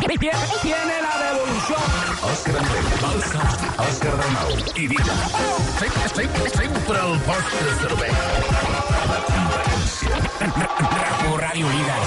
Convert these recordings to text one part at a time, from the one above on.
Tiene la devolución. Òscar Andreu, Balsa, Òscar Dalmau i Vida. Sempre el vostre servei. La competència. Ràdio Líder.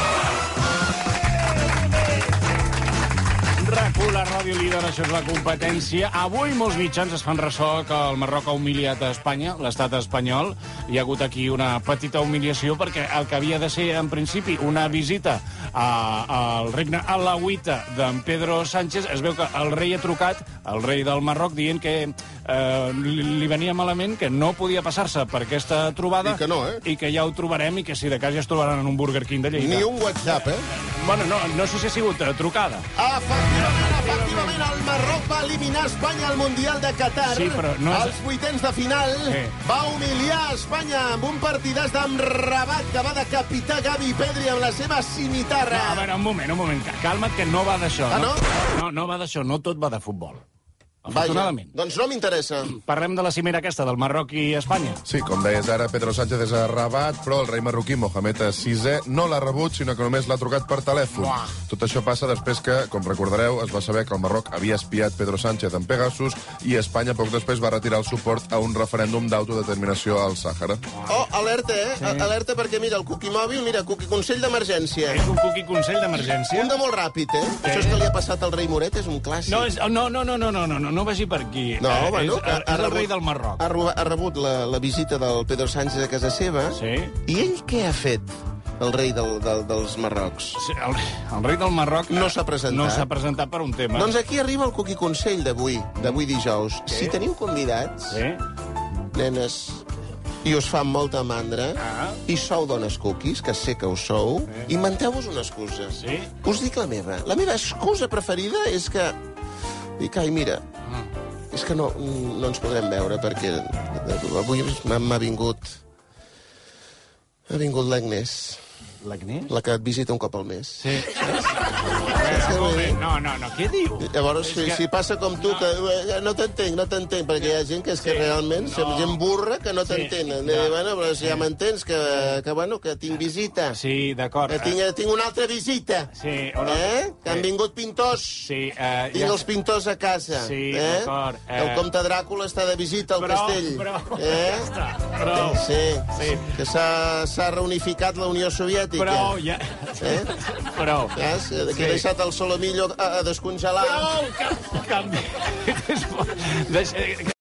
RAC1, la ràdio líder, això és la competència. Avui molts mitjans es fan ressò que el Marroc ha humiliat a Espanya, l'estat espanyol. Hi ha hagut aquí una petita humiliació perquè el que havia de ser, en principi, una visita al regne alauita d'en Pedro Sánchez, es veu que el rei ha trucat, el rei del Marroc, dient que li venia malament, que no podia passar-se per aquesta trobada. I que no, I que ja ho trobarem i que si de cas ja es trobaran en un Burger King de Lleida. Ni un WhatsApp, Bueno, no sé si ha sigut trucada. Efectivament, el Marroc va eliminar Espanya al Mundial de Qatar. Sí, però no és... Als vuitens de final va humiliar Espanya amb un partidàs d'en Rabat que va decapitar Gavi Pedri amb la seva cimitarra. No, a veure, un moment. Calma't, que no va d'això. Ah, no? No va d'això, no tot va de futbol. Afortunadament. Vaja, doncs no m'interessa. Parlem de la cimera aquesta, del Marroc i Espanya. Sí, com deies ara, Pedro Sánchez és a Rabat, però el rei marroquí Mohamed VI no l'ha rebut, sinó que només l'ha trucat per telèfon. Uah. Tot això passa després que, com recordareu, es va saber que el Marroc havia espiat Pedro Sánchez en Pegasus i Espanya poc després va retirar el suport a un referèndum d'autodeterminació al Sàhara. Oh, alerta, Sí. Alerta perquè, mira, el Cookie Mòbil, mira, Cookie Consell d'Emergència. És un cookie consell d'emergència. Un de molt ràpid, Això és que li ha passat al rei Moret, és un clàssic. No vagi per aquí. No, bueno, és el rei del Marroc. Ha rebut la visita del Pedro Sánchez a casa seva. Sí. I ell què ha fet, el rei dels Marrocs? Sí, el rei del Marroc No s'ha presentat. No s'ha presentat per un tema. Doncs aquí arriba el Cookie Consell d'avui dijous. Sí. Si teniu convidats, Sí. nenes, i us fan molta mandra, i sou dones cookies, que sé que ho sou, inventeu-vos una excusa. Sí? Us dic la meva. La meva excusa preferida és que... Dic, ai, mira, és que no ens podrem veure perquè avui m'ha vingut... Ha vingut l'Agnès. L'Agnès? La que et visita un cop al mes. Sí. No, què diu? Llavors, si passa com tu, que no t'entenc, perquè hi ha gent que és que realment, gent burra que no t'entenen. Bueno, però si ja m'entens, que tinc visita. Sí, d'acord. Que tinc una altra visita. Sí. Que han vingut pintors. Sí. Tinc els pintors a casa. Sí, d'acord. El comte Dràcula està de visita al castell. Prou. Sí. Que s'ha reunificat la Unió Soviètica. Prou, ja. Prou. Que he deixat el solomillo a descongelar. Prou, canvi.